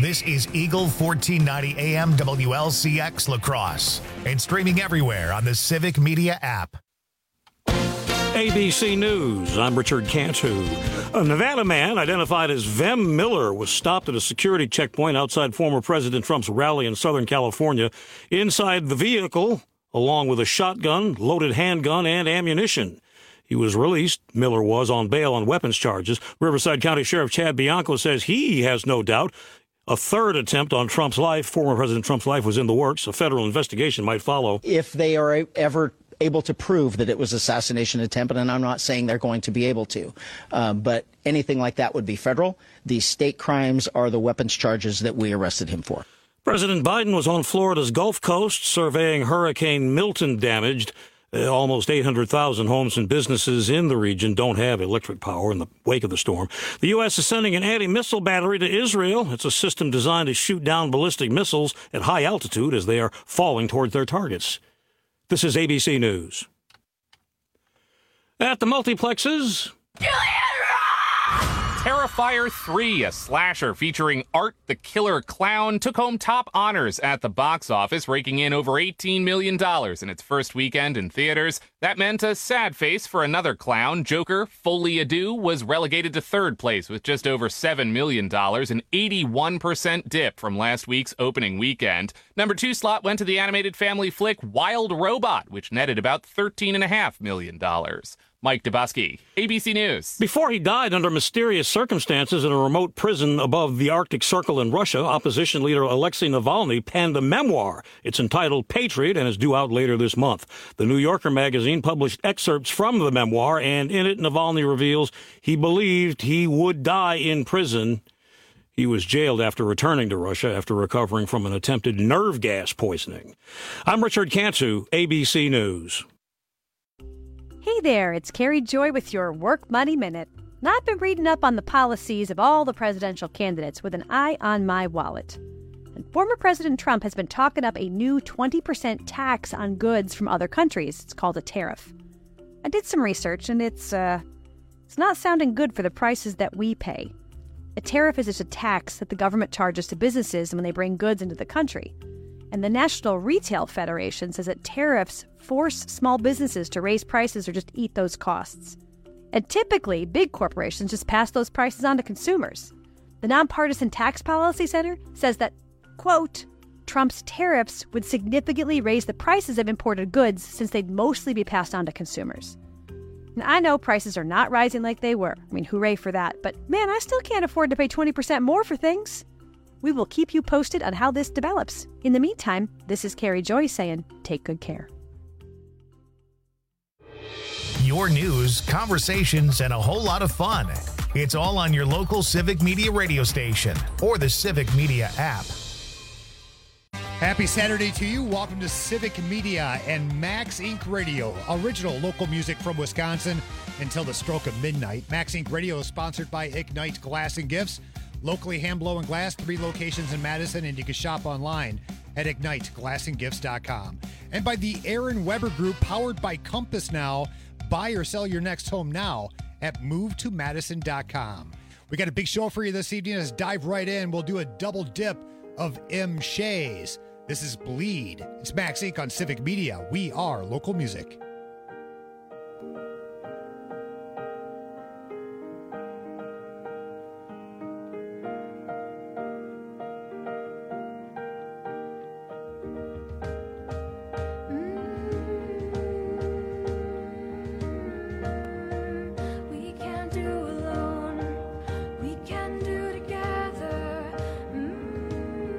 This is Eagle 1490 AM WLCX La Crosse and streaming everywhere on the Civic Media app. ABC News, I'm Richard Cantu. A Nevada man identified as Vem Miller was stopped at a security checkpoint outside former President Trump's rally in Southern California. Inside the vehicle, along with a shotgun, loaded handgun, and ammunition. He was released, Miller was, on bail on weapons charges. Riverside County Sheriff Chad Bianco says he has no doubt a third attempt on Trump's life, former President Trump's life, was in the works. A federal investigation might follow. If they are ever able to prove that it was assassination attempt, and I'm not saying they're going to be able to, but anything like that would be federal. The state crimes are the weapons charges that we arrested him for. President Biden was on Florida's Gulf Coast surveying Hurricane Milton damaged. Almost 800,000 homes and businesses in the region don't have electric power in the wake of the storm. The U.S. is sending an anti-missile battery to Israel. It's a system designed to shoot down ballistic missiles at high altitude as they are falling towards their targets. This is ABC News. At the multiplexes, Terrifier 3, a slasher featuring Art the Killer Clown, took home top honors at the box office, raking in over $18 million in its first weekend in theaters. That meant a sad face for another clown. Joker, Folie à Deux, was relegated to third place with just over $7 million, an 81% dip from last week's opening weekend. Number 2 slot went to the animated family flick Wild Robot, which netted about $13.5 million. Mike Dubosky, ABC News. Before he died under mysterious circumstances in a remote prison above the Arctic Circle in Russia, opposition leader Alexei Navalny penned a memoir. It's entitled Patriot and is due out later this month. The New Yorker magazine published excerpts from the memoir, and in it, Navalny reveals he believed he would die in prison. He was jailed after returning to Russia after recovering from an attempted nerve gas poisoning. I'm Richard Cantu, ABC News. Hey there, it's Carrie Joy with your Work Money Minute. Now, I've been reading up on the policies of all the presidential candidates with an eye on my wallet. And former President Trump has been talking up a new 20% tax on goods from other countries. It's called a tariff. I did some research, and it's not sounding good for the prices that we pay. A tariff is just a tax that the government charges to businesses when they bring goods into the country. And the National Retail Federation says that tariffs force small businesses to raise prices or just eat those costs. And typically, big corporations just pass those prices on to consumers. The Nonpartisan Tax Policy Center says that, quote, Trump's tariffs would significantly raise the prices of imported goods since they'd mostly be passed on to consumers. Now, I know prices are not rising like they were. I mean, hooray for that. But man, I still can't afford to pay 20% more for things. We will keep you posted on how this develops. In the meantime, this is Carrie Joy saying, take good care. Your news, conversations, and a whole lot of fun. It's all on your local Civic Media radio station or the Civic Media app. Happy Saturday to you. Welcome to Civic Media and Max Inc. Radio, original local music from Wisconsin until the stroke of midnight. Max Inc. Radio is sponsored by Ignite Glass and Gifts. Locally hand blowing glass, 3 locations in Madison, and you can shop online at IgniteGlassandGifts.com. And by the Aaron Weber Group, powered by Compass Now. Buy or sell your next home now at MoveToMadison.com. We got a big show for you this evening. Let's dive right in. We'll do a double dip of M. Shays. This is Bleed. It's Max Inc. on Civic Media. We are local music.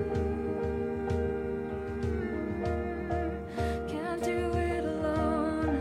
Can't do it alone.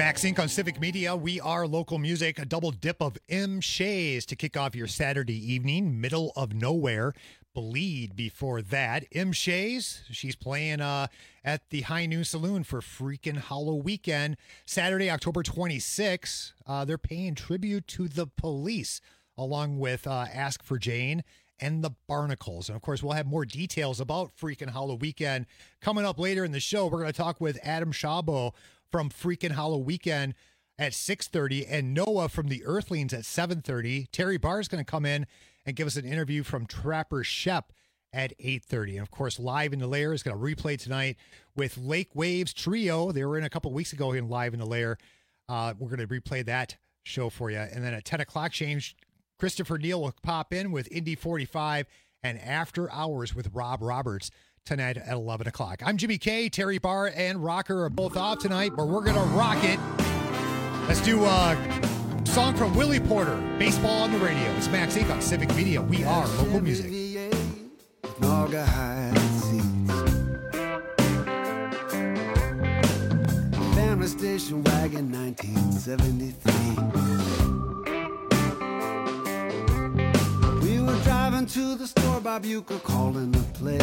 Max Inc. on Civic Media. We are local music. A double dip of M. Shays to kick off your Saturday evening. Middle of Nowhere. Bleed before that. M. Shays, she's playing at the High Noon Saloon for freaking Hollow Weekend. Saturday, October 26th. They're paying tribute to the Police along with Ask for Jane and the Barnacles. And, of course, we'll have more details about freaking Hollow Weekend coming up later in the show. We're going to talk with Adam Shabo from Freakin' Hollow Weekend at 6:30 and Noah from the Earthlings at 7:30. Terry Barr is going to come in and give us an interview from Trapper Shep at 8:30. And, of course, Live in the Lair is going to replay tonight with Lake Waves Trio. They were in a couple weeks ago in Live in the Lair. We're going to replay that show for you. And then at 10 o'clock, Christopher Neal will pop in with Indy 45 and After Hours with Rob Roberts tonight at 11 o'clock. I'm Jimmy K. Terry Barr and Rocker are both off tonight, but we're going to rock it. Let's do a song from Willie Porter, Baseball on the Radio. It's Max Inc. on Civic Media. We are local music. Family station wagon, 1973. We were driving to the store, Bob Euchre calling the place.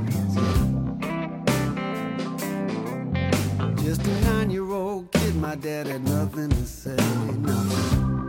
Just a 9-year-old kid, my dad had nothing to say, nothing.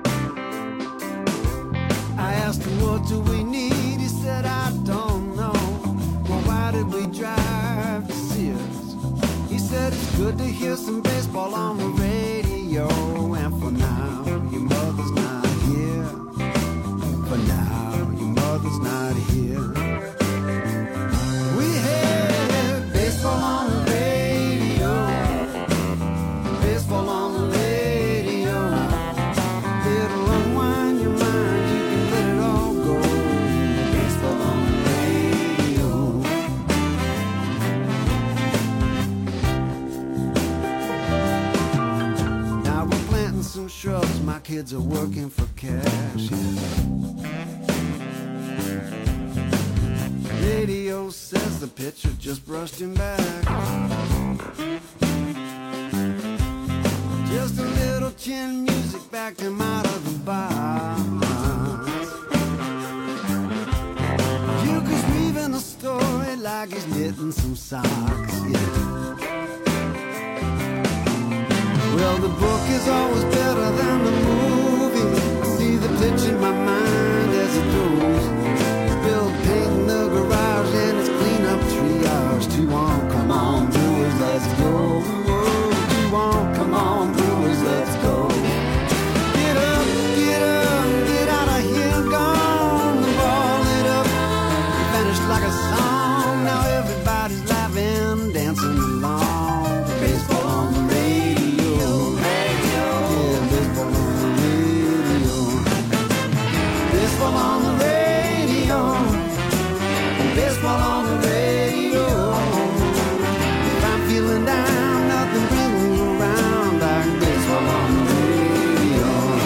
I asked him, what do we need? He said, I don't know. Well, why did we drive to Sears? He said, it's good to hear some baseball on the radio. And for now, your mother's not here. For now, your mother's not here. We had baseball on the radio. Baseball on the radio. It'll unwind your mind. You can let it all go. Baseball on the radio. Now we're planting some shrubs. My kids are working for cash. Radio says the pitcher just brushed him back. Just a little chin music backed him out of the box. Euchre's weaving a story like he's knitting some socks. Yeah. Well, the book is always better than the movie. I see the pitch in my mind as it goes. Build paint in the garage and it's clean up triage. 2-1, come on, Brewers, let's go. 2-1, come on, Brewers, let's go. Get up, get out of here, gone. The ball lit up, vanished like a song. Now everybody's laughing, dancing along. Baseball on the radio. Yeah, baseball on the radio. Baseball on the radio. Baseball on the radio. If I'm feeling down, nothing brings me around like baseball on the radio.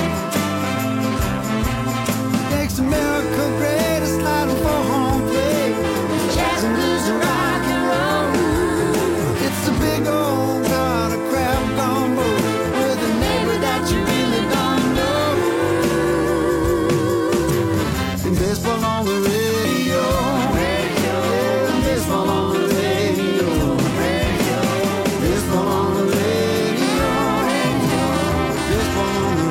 Makes America great, it's sliding for home plate. Jazz and blues and rock and roll. It's a big old pot of crab gumbo with a neighbor that you really don't know. And baseball on the radio. Baseball on the radio. Baseball on the radio. Baseball on the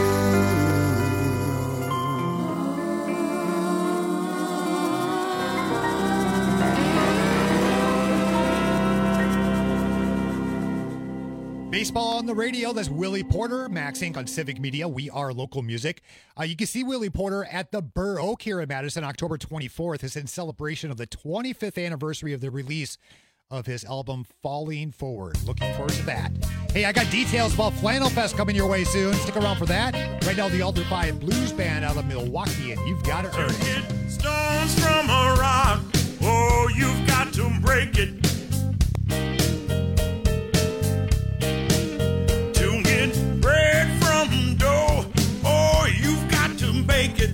Baseball on the Radio. That's Willie Porter, Max Inc. on Civic Media. We are local music. You can see Willie Porter at the Burr Oak here in Madison, October 24th. It's in celebration of the 25th anniversary of the release of his album Falling Forward. Looking forward to that. Hey, I got details about Flannel Fest coming your way soon. Stick around for that. Right now, the Alder Five Blues Band out of Milwaukee, and you've got to earn it. Stones from a rock, oh, you've got to break it. To get bread from dough, oh, you've got to bake it.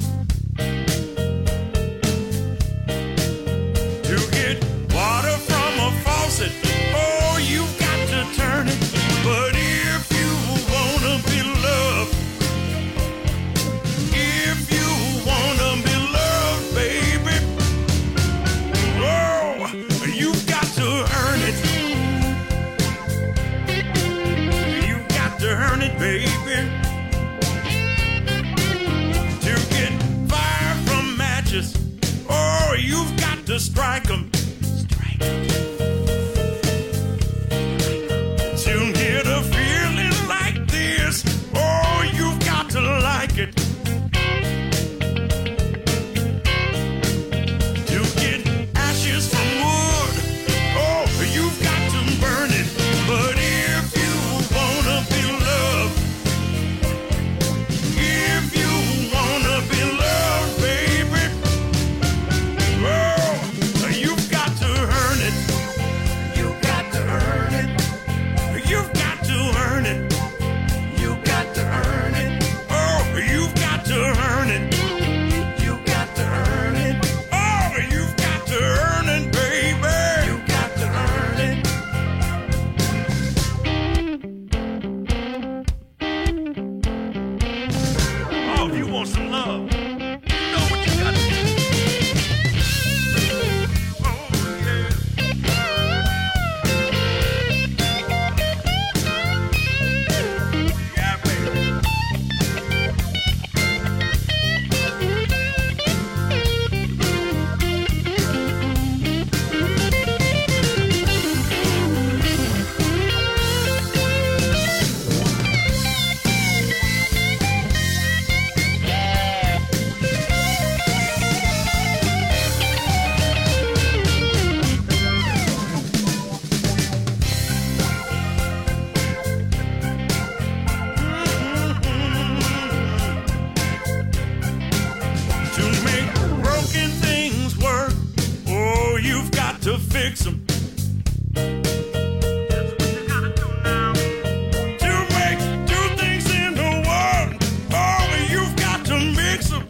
To get water from a faucet, oh, you've got to turn it. But here love, you know what you gotta do. Oh, yeah. Yeah, baby. To make broken things work, oh, you've got to fix them. That's what you gotta do now. To make two things into one, oh, you've got to mix them.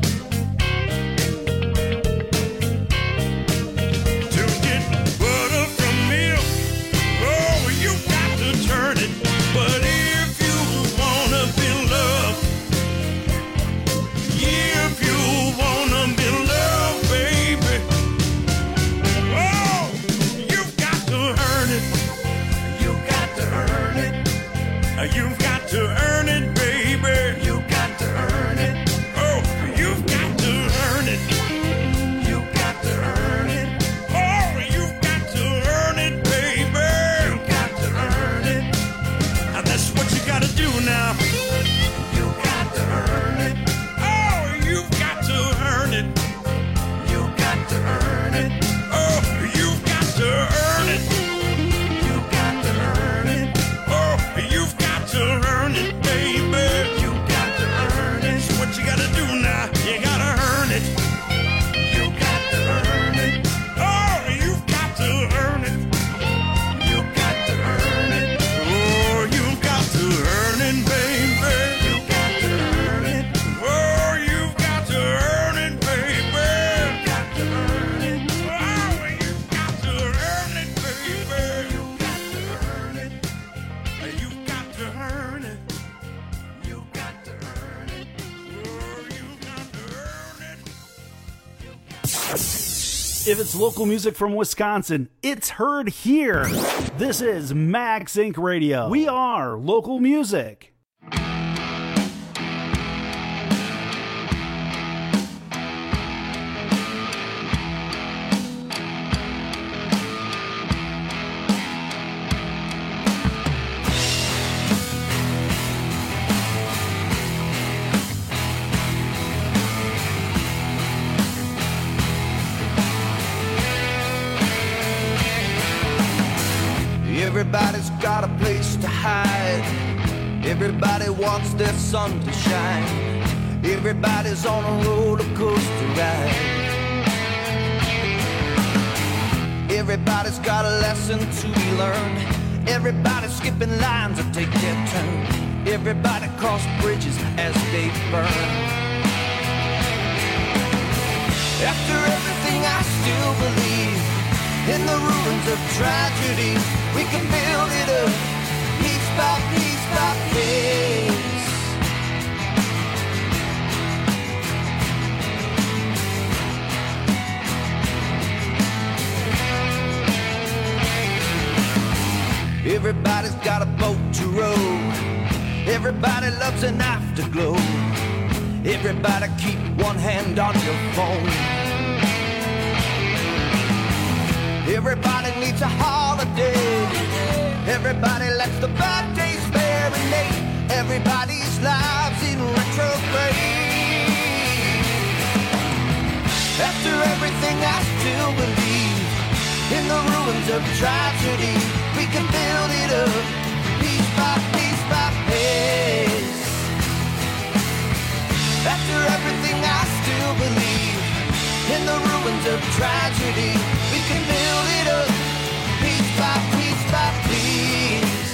To get butter from milk, oh, you've got to turn it. But if you wanna be loved, if you wanna be loved, baby, oh, you've got to earn it. You got to earn it. You've got to earn it, baby. You got to earn it. Oh, you've got to earn it. You got to earn it. Oh, you've got to earn it, baby. You got to earn it. Now that's what you gotta do now. You got to earn it. Oh, you've got to earn it. You got to earn it. Oh, you've got to earn it. You got to earn it. Oh, you've got to earn it, baby. You got to earn it. So what you gotta do now? You gotta earn it. You got to earn it. Oh, you've got to earn it. You got to earn it. Oh, you've got to earn it, baby. You got to earn it. Oh, you've got to earn it, baby. You got to earn it. Oh, you've got to earn it, baby. You got to earn it. You've got to earn it. You got to earn it. Oh, you've got to earn it. If it's local music from Wisconsin, it's heard here. This is Max Inc. Radio. We are local music. Everybody's got a place to hide. Everybody wants their sun to shine. Everybody's on a roller coaster ride. Everybody's got a lesson to be learned. Everybody's skipping lines that take their turn. Everybody cross bridges as they burn. After everything, I still believe in the ruins of tragedy. We can build it up, piece by piece by piece. Everybody's got a boat to row. Everybody loves an afterglow. Everybody keep one hand on your phone. Everybody needs a holiday. Everybody lets the bad days marinate. Everybody's lives in retrograde. After everything, I still believe in the ruins of tragedy. We can build it up, piece by piece by piece. After everything, I still believe in the ruins of tragedy. We can build it up, piece by piece by piece.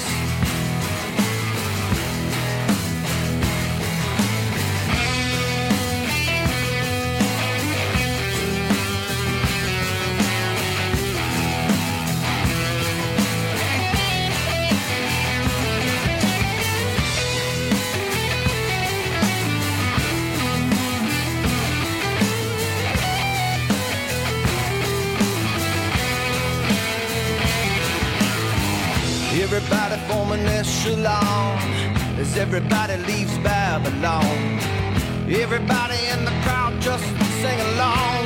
an echelon as everybody leaves Babylon. Everybody in the crowd just sing along.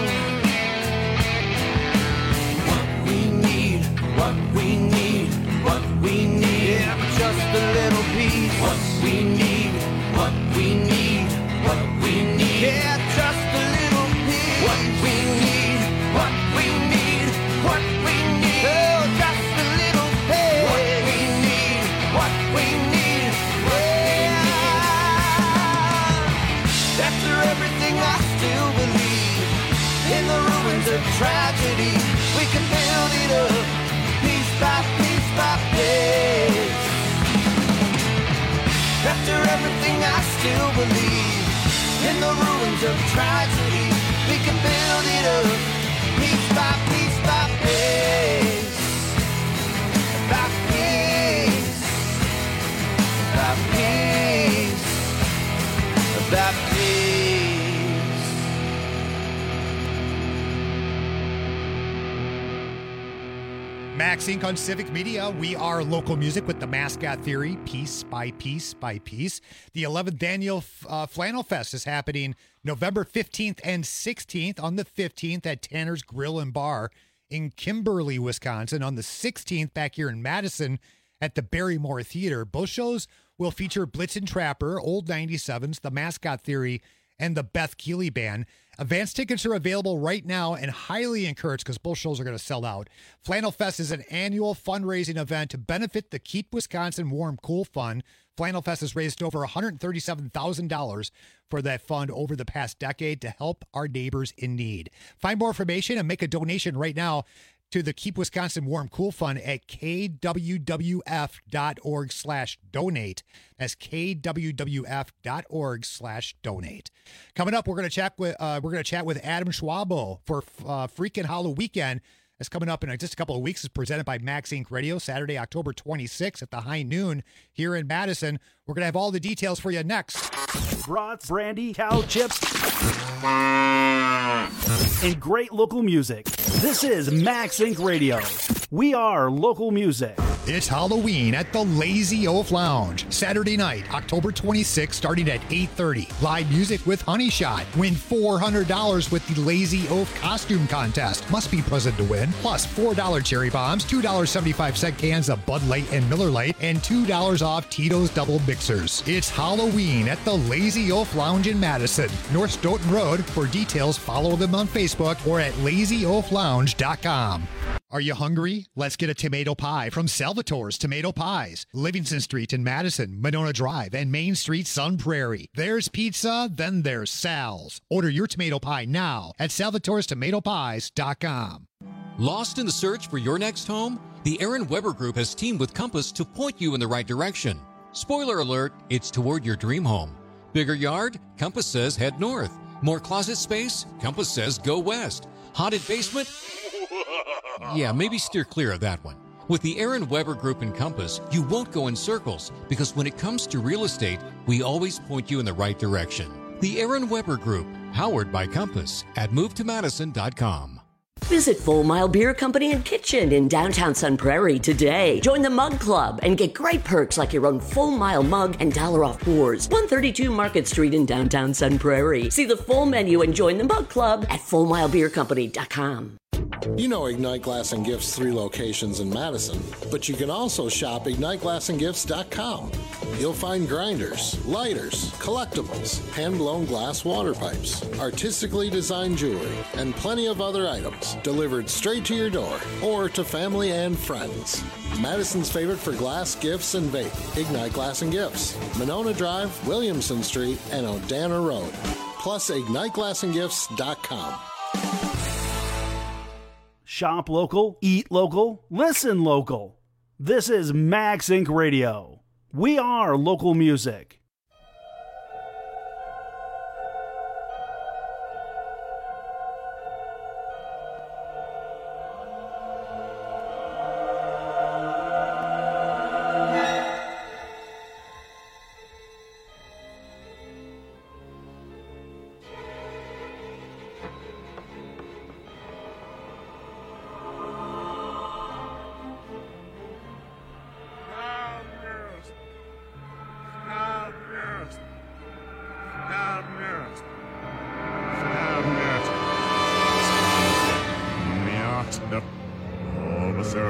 What we need, what we need, what we need. Yeah, just a little piece. What we need, what we need, what we need. Yeah, just a little piece. What we need, what we need, what we need. Oh, just a little piece. What we need, what we need, yeah. After everything I still believe in the ruins of tragedy. We can build it up piece by piece by piece. After everything I still believe in the ruins of tragedy. We can build it up piece by piece by piece. By piece. By piece. By piece. Max Inc. on Civic Media. We are local music with the Mascot Theory, piece by piece by piece. The 11th annual Flannel Fest is happening November 15th and 16th. On the 15th at Tanner's Grill and Bar in Kimberly, Wisconsin. On the 16th back here in Madison at the Barrymore Theater. Both shows will feature Blitzen Trapper, Old 97s, the Mascot Theory, and the Beth Keeley Band. Advance tickets are available right now and highly encouraged because both shows are going to sell out. Flannel Fest is an annual fundraising event to benefit the Keep Wisconsin Warm Cool Fund. Flannel Fest has raised over $137,000 for that fund over the past decade to help our neighbors in need. Find more information and make a donation right now to the Keep Wisconsin Warm Cool Fund at kwwf.org/donate. That's kwwf.org/donate. Coming up, we're going to chat with Adam Schwabo for Freakin' Hollow Weekend. That's coming up in just a couple of weeks. It's presented by Max Inc. Radio, Saturday, October 26th at the high noon here in Madison. We're going to have all the details for you next. Brats, brandy, cow chips, and great local music. This is Max Inc. Radio. We are local music. It's Halloween at the Lazy Oaf Lounge. Saturday night, October 26th, starting at 8:30. Live music with Honey Shot. Win $400 with the Lazy Oaf Costume Contest. Must be present to win. Plus $4 cherry bombs, $2.75 cans of Bud Light and Miller Lite, and $2 off Tito's Double Mixers. It's Halloween at the Lazy Oaf Lounge in Madison, North Stoughton Road. For details, follow them on Facebook or at lazyoaflounge.com. Are you hungry? Let's get a tomato pie from Salvatore's Tomato Pies. Livingston Street in Madison, Monona Drive, and Main Street, Sun Prairie. There's pizza, then there's Sal's. Order your tomato pie now at salvatorestomatopies.com. Lost in the search for your next home? The Aaron Weber Group has teamed with Compass to point you in the right direction. Spoiler alert, it's toward your dream home. Bigger yard? Compass says head north. More closet space? Compass says go west. Haunted basement? Yeah, maybe steer clear of that one. With the Aaron Weber Group and Compass, you won't go in circles because when it comes to real estate, we always point you in the right direction. The Aaron Weber Group, powered by Compass at movetomadison.com. Visit Full Mile Beer Company and Kitchen in downtown Sun Prairie today. Join the Mug Club and get great perks like your own Full Mile mug and $1 off pours. 132 Market Street in downtown Sun Prairie. See the full menu and join the Mug Club at fullmilebeercompany.com. You know Ignite Glass and Gifts 3 locations in Madison, but you can also shop IgniteGlassandGifts.com. You'll find grinders, lighters, collectibles, hand-blown glass water pipes, artistically designed jewelry, and plenty of other items delivered straight to your door or to family and friends. Madison's favorite for glass, gifts, and vape, Ignite Glass and Gifts, Monona Drive, Williamson Street, and Odana Road. Plus IgniteGlassandGifts.com. Shop local, eat local, listen local. This is Max Inc. Radio. We are local music.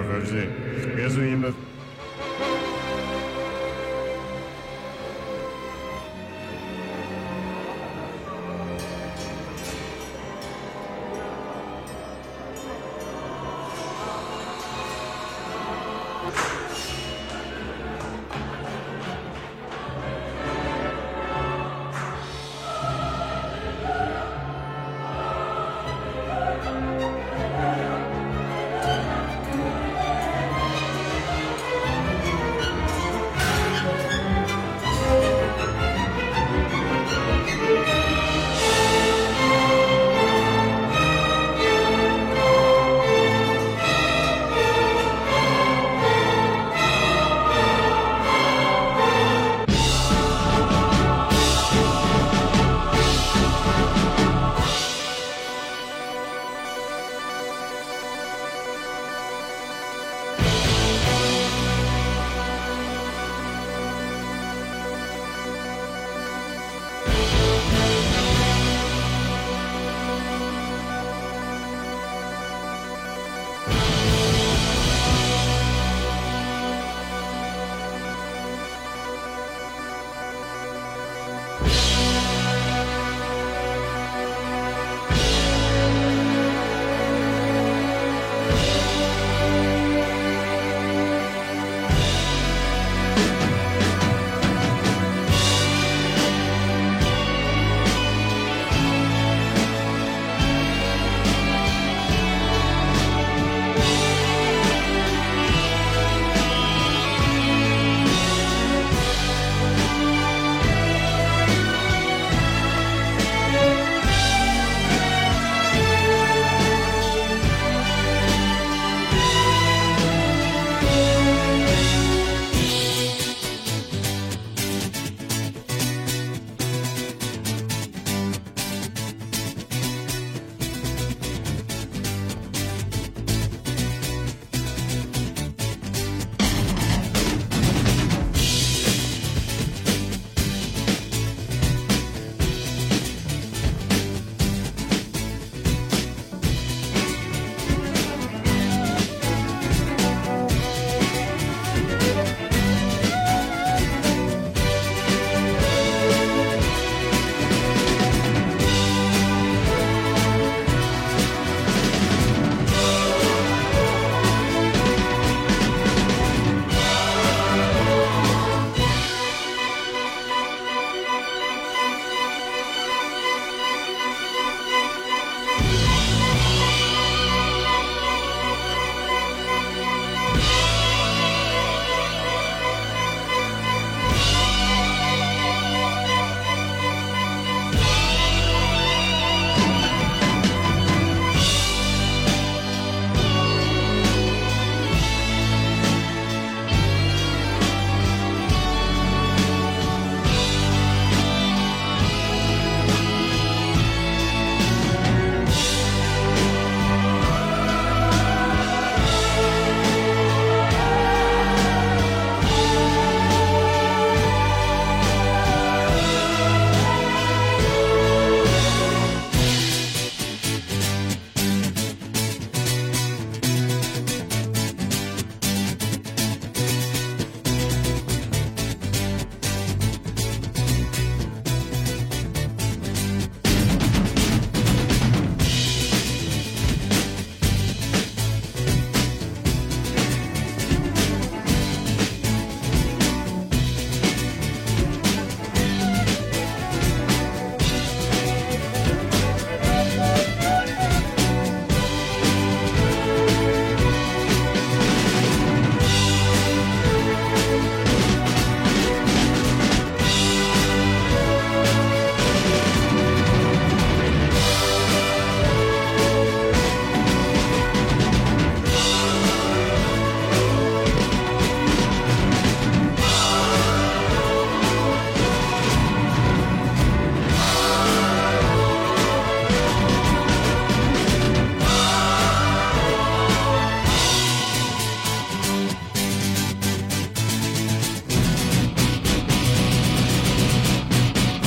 Verzi. Jesuim.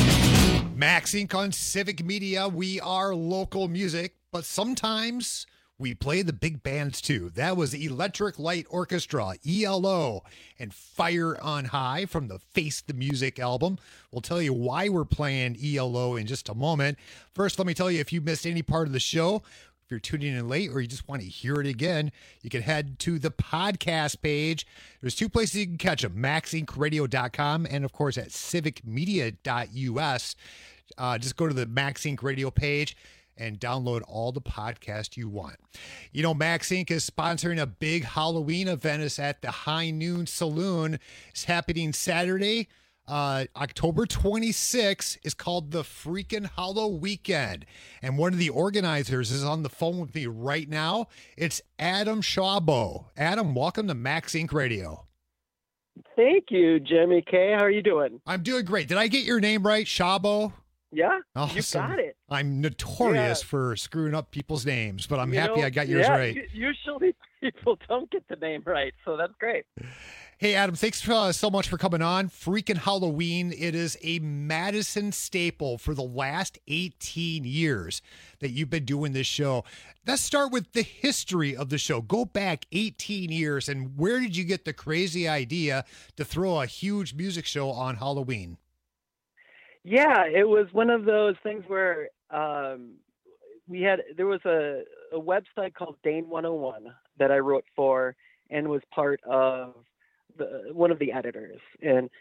Max Inc. on Civic Media. We are local music, but sometimes we play the big bands too. That was Electric Light Orchestra, ELO, and Fire on High from the Face the Music album. We'll tell you why we're playing ELO in just a moment. First, let me tell you, if you missed any part of the show, if you're tuning in late or you just want to hear it again, you can head to the podcast page. There's two places you can catch them, maxincradio.com and, of course, at civicmedia.us. Just go to the Max Inc. radio page and download all the podcasts you want. You know, Max Inc. is sponsoring a big Halloween event. It's at the High Noon Saloon. It's happening Saturday, October 26th. It's called the Freaking Hollow Weekend. And one of the organizers is on the phone with me right now. It's Adam Shawbo. Adam, welcome to Max Inc. Radio. Thank you, Jimmy K. How are you doing? I'm doing great. Did I get your name right, Shawbo? Yeah, awesome. You got it. I'm notorious for screwing up people's names, but I'm happy I got yours right. Usually people don't get the name right, so that's great. Hey, Adam, thanks so much for coming on. Freaking Halloween. It is a Madison staple for the last 18 years that you've been doing this show. Let's start with the history of the show. Go back 18 years, and where did you get the crazy idea to throw a huge music show on Halloween? Yeah, it was one of those things where there was a website called Dane 101 that I wrote for and was part of one of the editors, and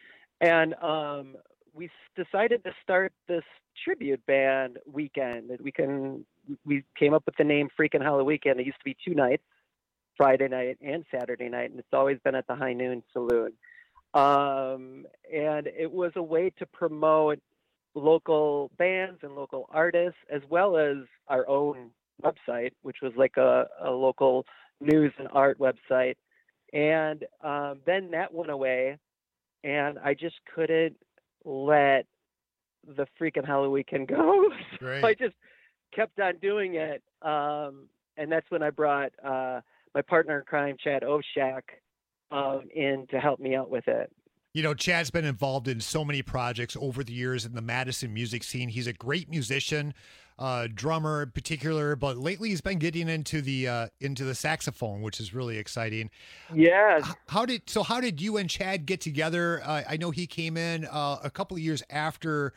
we decided to start this tribute band weekend. We came up with the name Freaking Hollow Weekend. It used to be 2 nights, Friday night and Saturday night, and it's always been at the High Noon Saloon. And it was a way to promote local bands and local artists, as well as our own website, which was like a local news and art website. And then that went away, and I just couldn't let the Freaking Hollow Weekend go. So I just kept on doing it. And that's when I brought my partner in crime, Chad Ovshak, in to help me out with it. You know, Chad's been involved in so many projects over the years in the Madison music scene. He's a great musician, drummer in particular, but lately he's been getting into the saxophone, which is really exciting. Yeah. How did you and Chad get together? I know he came in a couple of years after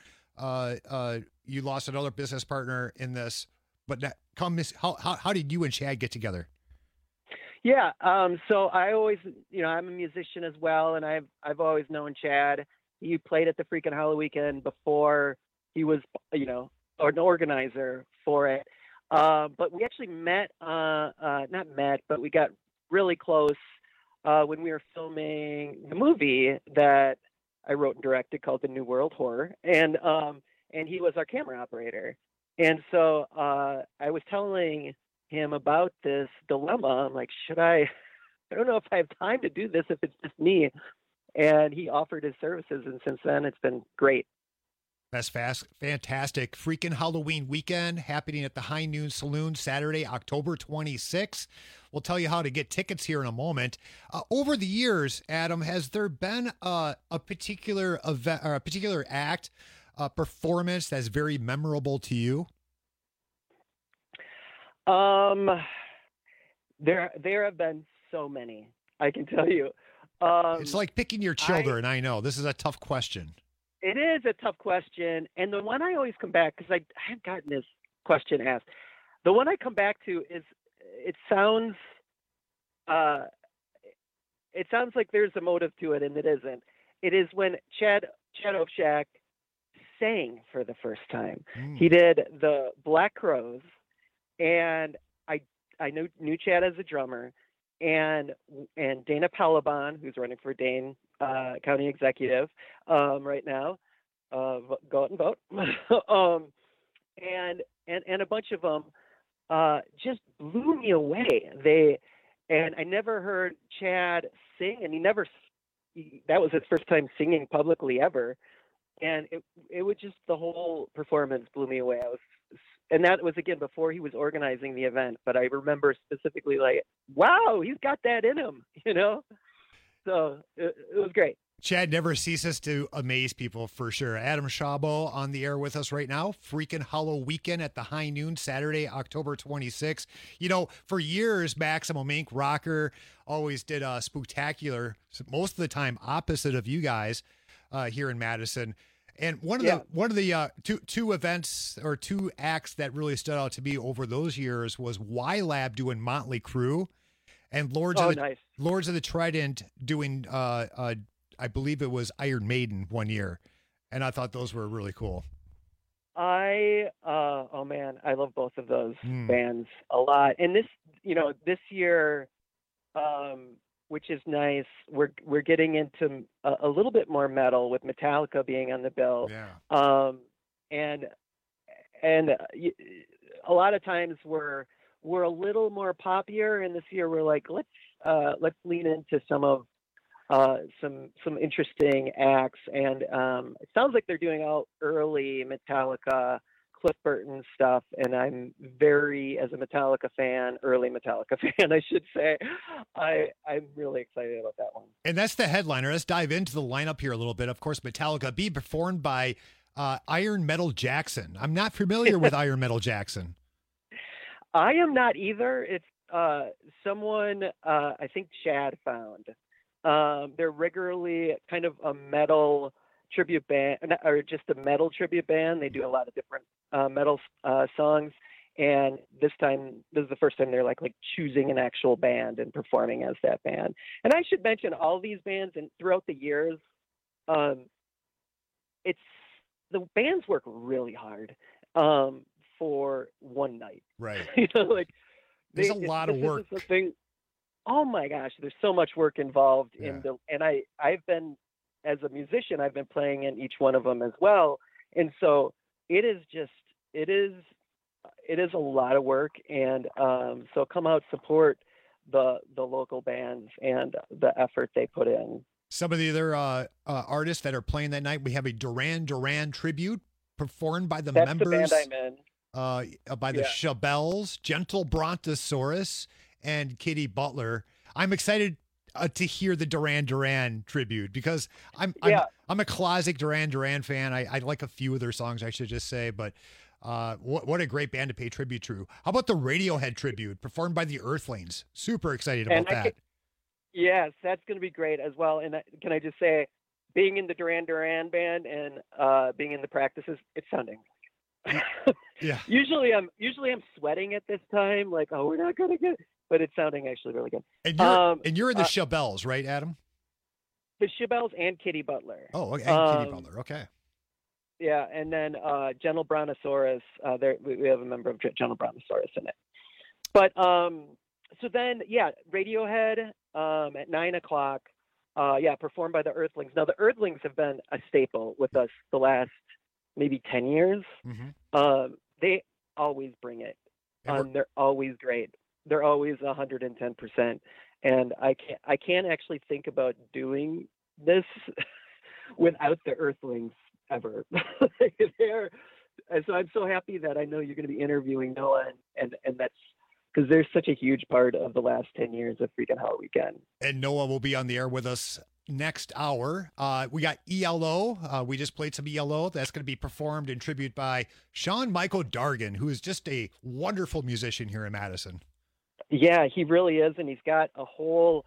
you lost another business partner in this, but how did you and Chad get together? Yeah. So I always, I'm a musician as well, and I've always known Chad. He played at the Freaking Hollow Weekend before he was, an organizer for it. But we actually but we got really close when we were filming the movie that I wrote and directed called The New World Horror, and he was our camera operator. And so I was telling him about this dilemma. I'm like, I don't know if I have time to do this if it's just me. And he offered his services, and since then it's been great. That's fantastic. Freaking Halloween Weekend happening at the High Noon Saloon Saturday, October 26th. We'll tell you how to get tickets here in a moment. Over the years, Adam, has there been a particular event or a particular act, performance that's very memorable to you? There have been so many, I can tell you. It's like picking your children. I know this is a tough question. It is a tough question. And the one I always come back, because I have gotten this question asked. The one I come back to is, it sounds like there's a motive to it, and it isn't. It is when Chad Ovshak sang for the first time. He did the Black Crowes, and I knew Chad as a drummer, and Dana Pelabon, who's running for Dane County Executive right now. Go out and vote. And a bunch of them just blew me away. And I never heard Chad sing, and that was his first time singing publicly ever. And it was just, the whole performance blew me away. And that was, again, before he was organizing the event. But I remember specifically, like, wow, he's got that in him, So it was great. Chad never ceases to amaze people for sure. Adam Shabo on the air with us right now. Freaking Hollow Weekend at the High Noon, Saturday, October 26th. You know, for years, Maximum Inc. Rocker always did a spectacular, most of the time opposite of you guys here in Madison. And one of the two events or two acts that really stood out to me over those years was Y-Lab doing Motley Crue and Lords of the Trident doing I believe it was Iron Maiden one year, and I thought those were really cool. Oh man, I love both of those bands a lot. And this year, which is nice, we're getting into a little bit more metal with Metallica being on the bill. Yeah. And a lot of times we're a little more poppier, and this year we're like, let's lean into some of some interesting acts, and it sounds like they're doing all early Metallica, Cliff Burton stuff, and I'm as a Metallica fan, early Metallica fan, I should say, I'm really excited about that one. And that's the headliner. Let's dive into the lineup here a little bit. Of course, Metallica being performed by Iron Metal Jackson. I'm not familiar with Iron Metal Jackson. I am not either. It's someone I think Chad found. They're regularly kind of a metal tribute band, or just a metal tribute band. They do a lot of different metal songs, and this is the first time they're like choosing an actual band and performing as that band. And I should mention all these bands, and throughout the years, it's the bands work really hard for one night. Right. There's a lot of work. Oh my gosh, there's so much work involved and I've been, as a musician, I've been playing in each one of them as well. And so it is a lot of work. And so come out, support the local bands and the effort they put in. Some of the other artists that are playing that night, we have a Duran Duran tribute performed by the members. That's the band I'm in. By the Shabelles, Gentle Brontosaurus, and Kitty Butler. I'm excited to hear the Duran Duran tribute because I'm a classic Duran Duran fan. I like a few of their songs, I should just say, but what a great band to pay tribute to. How about the Radiohead tribute performed by the Earthlings? Super excited about that. Yes, that's going to be great as well. And can I just say, being in the Duran Duran band and being in the practices, it's sounding yeah. Usually I'm sweating at this time, like, oh, we're not going to get, but it's sounding actually really good. And you're in the Shabelles, right, Adam? The Shabelles and Kitty Butler. Oh, okay. And Kitty Butler. Okay. Yeah, and then Gentle Brontosaurus. We have a member of Gentle Brontosaurus in it. But so then, Radiohead at 9:00. Performed by the Earthlings. Now the Earthlings have been a staple with us the last maybe 10 years. Mm-hmm. They always bring it. They're always great. They're always 110%. And I can't actually think about doing this without the Earthlings ever. So I'm so happy that I know you're going to be interviewing Noah, and that's because they're such a huge part of the last 10 years of Freakin' Hollow Weekend. And Noah will be on the air with us next hour. We got ELO. We just played some ELO. That's going to be performed in tribute by Sean Michael Dargan, who is just a wonderful musician here in Madison. Yeah, he really is, and he's got a whole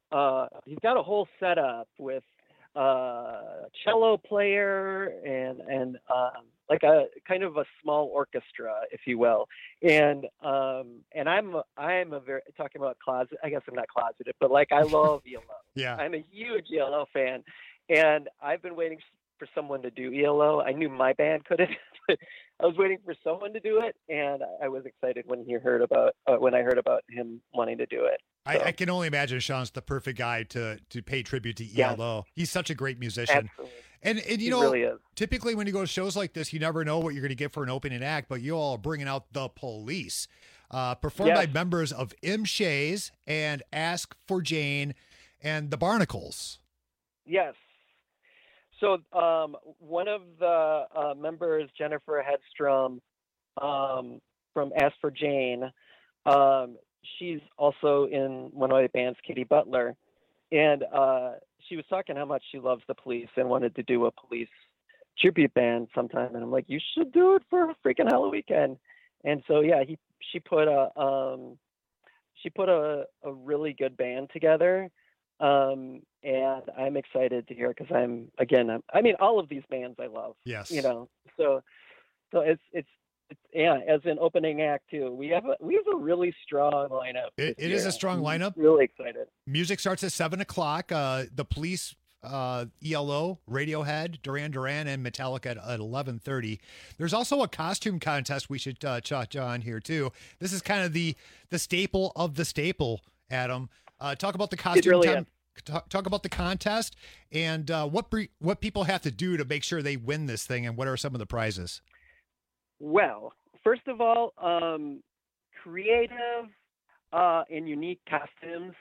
setup with cello player and like a kind of a small orchestra, if you will. And I'm a very, talking about closet, I guess I'm not closeted, but like I love ELO. Yeah. I'm a huge ELO fan, and I've been waiting for someone to do ELO. I knew my band couldn't, but I was waiting for someone to do it, and I was excited when I heard about him wanting to do it. So. I can only imagine Sean's the perfect guy to pay tribute to ELO. Yeah. He's such a great musician. Absolutely. And he you know, really is. Typically when you go to shows like this, you never know what you're going to get for an opening act, but you all are bringing out The Police, performed by members of M. Shays and Ask for Jane and the Barnacles. Yes. So one of the members, Jennifer Hedstrom, from Ask for Jane, she's also in one of my bands, Kitty Butler, And she was talking how much she loves the Police and wanted to do a Police tribute band sometime. And I'm like, you should do it for a freaking Halloween weekend. And so yeah, she put a really good band together. And I'm excited to hear it because I mean, all of these bands I love. Yes. You know, so it's yeah, as an opening act too. We have a really strong lineup. It is a strong lineup. Really excited. Music starts at 7:00. The Police, ELO, Radiohead, Duran Duran, and Metallica at 11:30. There's also a costume contest we should touch on here too. This is kind of the staple of the staple, Adam. Talk about the costume. Talk about the contest and what people have to do to make sure they win this thing, and what are some of the prizes? Well, first of all, creative and unique costumes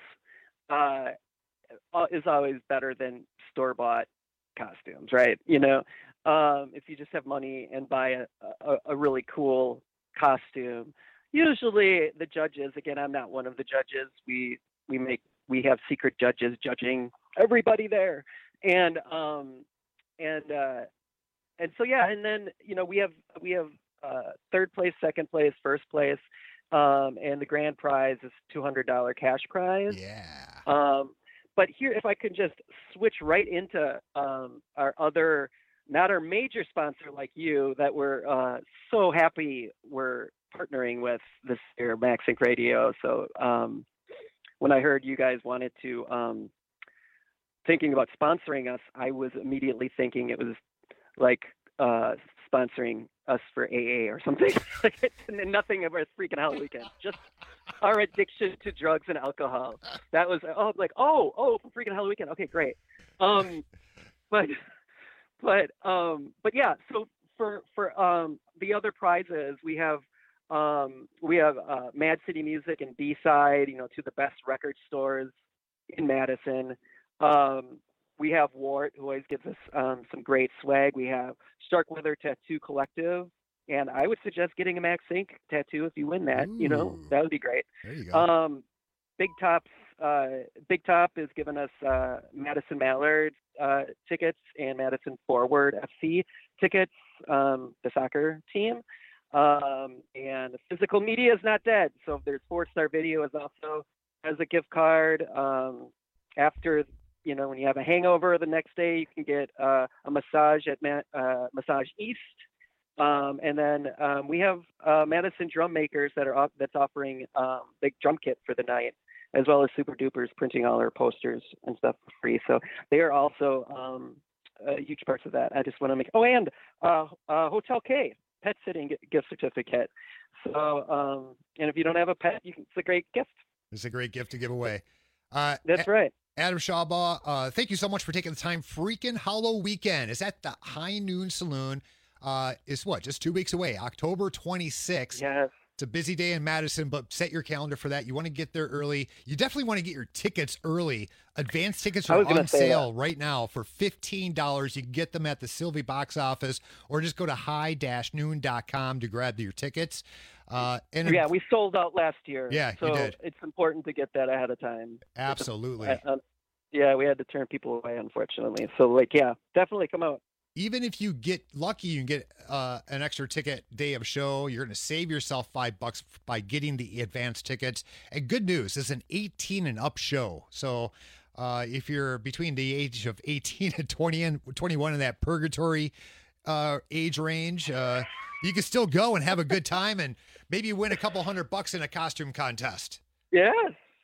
is always better than store-bought costumes, right? You know, if you just have money and buy a really cool costume, usually the judges, again, I'm not one of the judges. We have secret judges judging everybody there, and so yeah, and then you know we have third place, second place, first place, and the grand prize is $200 cash prize. Yeah. But here, if I could just switch right into our other, not our major sponsor like you, that we're so happy we're partnering with this year, Max Inc. Radio. So when I heard you guys wanted to, thinking about sponsoring us, I was immediately thinking it was like sponsoring us for AA or something. Nothing of our freaking Halloween weekend. Just our addiction to drugs and alcohol. That was for freaking Halloween weekend. Okay, great. But yeah. So for the other prizes, we have Mad City Music and B-Side. You know, two of the best record stores in Madison. We have Wart, who always gives us some great swag. We have Starkweather Tattoo Collective, and I would suggest getting a Max Inc. tattoo if you win that. Ooh. You know, that would be great. There you go. Big Top is giving us Madison Mallard tickets and Madison Forward FC tickets, the soccer team. And Physical Media is not dead. So if there's 4-Star Video is also has a gift card. After, you know, when you have a hangover the next day, you can get a massage at Massage East. And then we have Madison Drum Makers that's offering big drum kit for the night, as well as Super Dupers printing all our posters and stuff for free. So they are also huge parts of that. I just want to make. Oh, and Hotel K pet sitting gift certificate. So and if you don't have a pet, it's a great gift. It's a great gift to give away. That's right. Adam Shawbaugh, thank you so much for taking the time. Freaking Halloween weekend is at the High Noon Saloon. Is what, just 2 weeks away, October 26th. Yes. It's a busy day in Madison, but set your calendar for that. You want to get there early. You definitely want to get your tickets early. Advanced tickets are on sale right now for $15. You can get them at the Sylvie box office, or just go to high-noon.com to grab your tickets. We sold out last year. Yeah, so you did. It's important to get that ahead of time. Absolutely. Yeah, we had to turn people away, unfortunately. So, definitely come out. Even if you get lucky, you can get an extra ticket day of show. You're going to save yourself $5 by getting the advanced tickets. And good news, it's an 18 and up show. So if you're between the age of 18 and 21 in that purgatory age range, you can still go and have a good time and maybe win a couple $100 in a costume contest. Yes.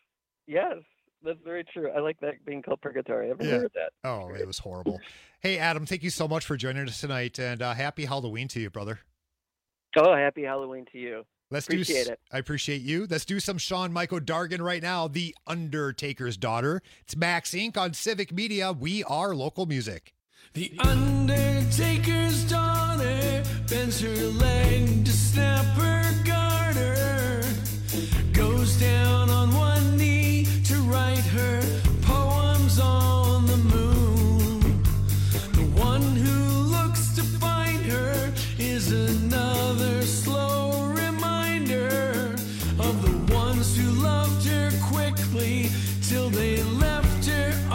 That's very true. I like that being called purgatory. I've never heard that. Oh, it was horrible. Hey, Adam, thank you so much for joining us tonight, and happy Halloween to you, brother. Oh, happy Halloween to you. Appreciate it. I appreciate you. Let's do some Sean Michael Dargan right now, The Undertaker's Daughter. It's Max Inc. on Civic Media. We are local music. The Undertaker's daughter bends her leg to snap her garter, goes down on one knee to write her poems on the moon. The one who looks to find her is another slow reminder of the ones who loved her quickly till they left her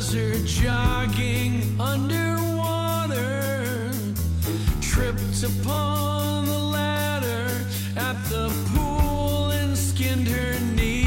are jogging underwater, tripped upon the ladder at the pool and skinned her knee.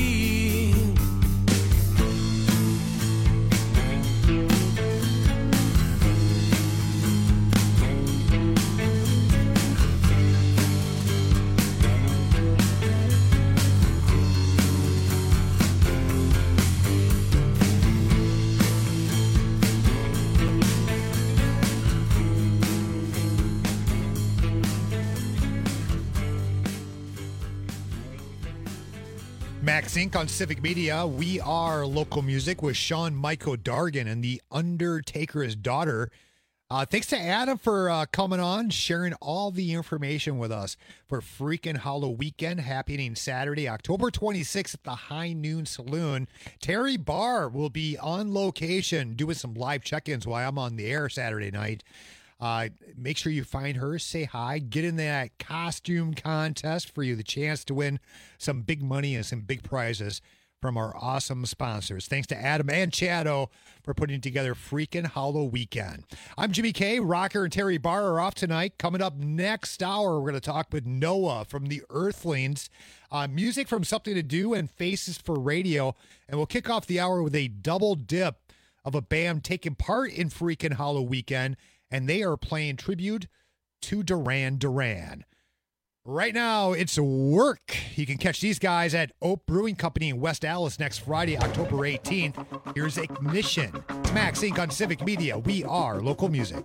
Max Inc. on Civic Media. We are local music with Sean Michael Dargan and The Undertaker's Daughter. Thanks to Adam for coming on, sharing all the information with us for Freakin' Hollow Weekend happening Saturday, October 26th at the High Noon Saloon. Terry Barr will be on location doing some live check-ins while I'm on the air Saturday night. Make sure you find her, say hi, get in that costume contest for you the chance to win some big money and some big prizes from our awesome sponsors. Thanks to Adam and Chado for putting together Freakin' Hollow Weekend. I'm Jimmy K. Rocker and Terry Barr are off tonight. Coming up next hour, we're going to talk with Noah from the Earthlings. Music from Something to Do and Faces for Radio. And we'll kick off the hour with a double dip of a band taking part in Freakin' Hollow Weekend. And they are playing tribute to Duran Duran. Right now, it's Work. You can catch these guys at Oak Brewing Company in West Allis next Friday, October 18th. Here's Ignition. It's Max Inc. on Civic Media. We are local music.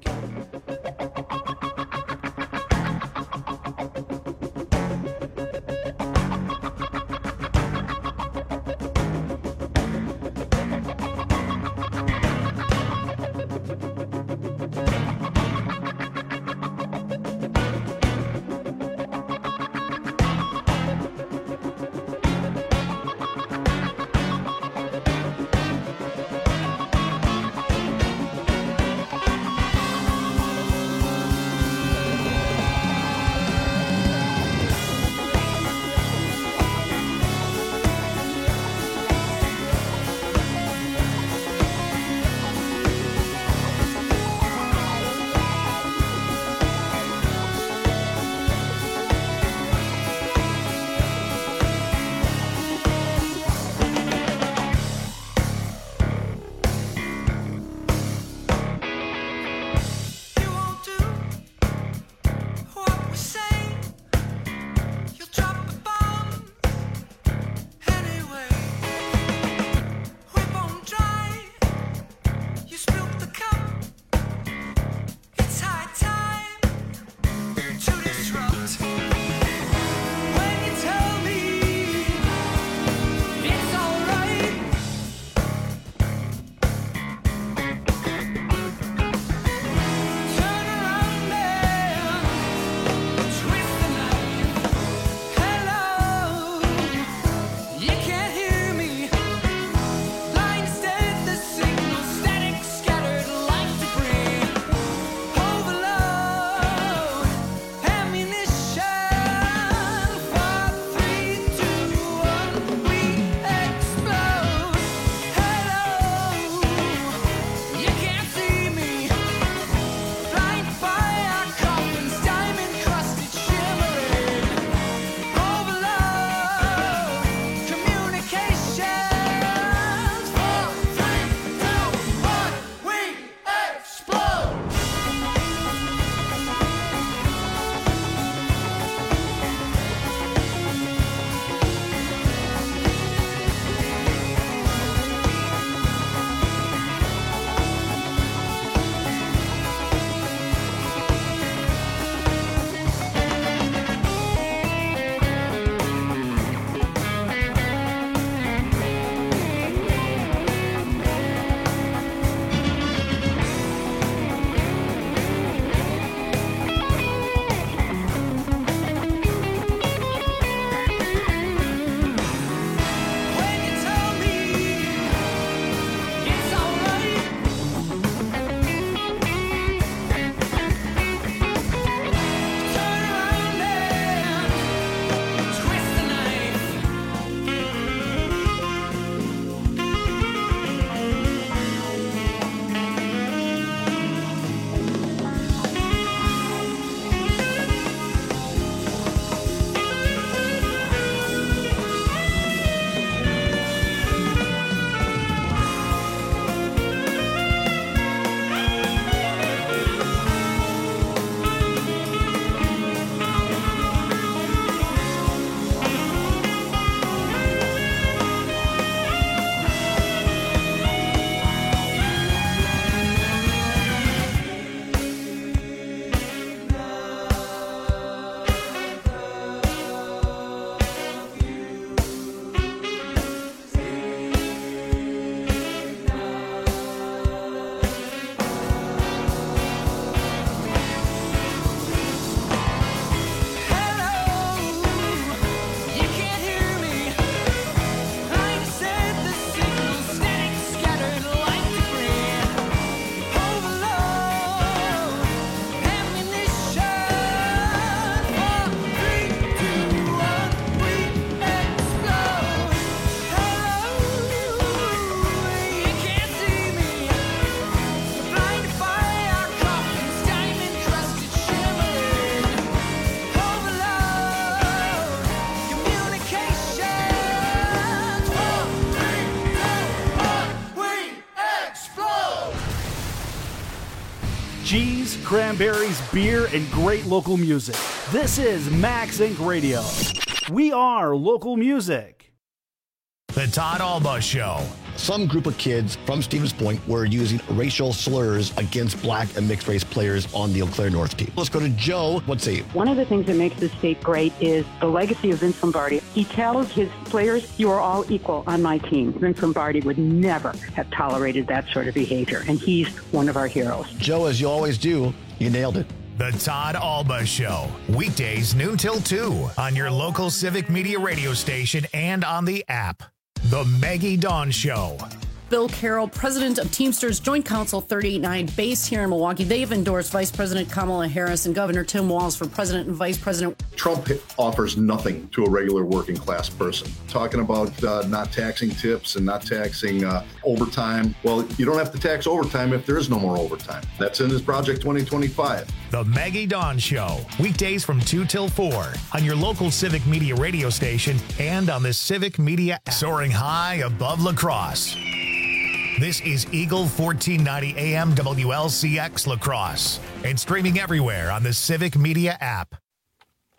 cheese, cranberries, beer, and great local music. This is Max Inc. Radio. We are local music. The Todd Alba Show. Some group of kids from Stevens Point were using racial slurs against black and mixed race players on the Eau Claire North team. Let's go to Joe. What's say? One of the things that makes this state great is the legacy of Vince Lombardi. He tells his players, you are all equal on my team. Vince Lombardi would never have tolerated that sort of behavior, and he's one of our heroes. Joe, as you always do, you nailed it. The Todd Alba Show. Weekdays noon till 2 on your local Civic Media radio station and on the app. The Maggie Dawn Show. Bill Carroll, president of Teamsters Joint Council 389, based here in Milwaukee. They've endorsed Vice President Kamala Harris and Governor Tim Walz for president and vice president. Trump offers nothing to a regular working class person. Talking about not taxing tips and not taxing overtime. Well, you don't have to tax overtime if there is no more overtime. That's in his Project 2025. The Maggie Dawn Show. Weekdays from 2 till 4 on your local Civic Media radio station and on the Civic Media app. Soaring high above La Crosse. This is Eagle 1490 AM WLCX La Crosse and streaming everywhere on the Civic Media app.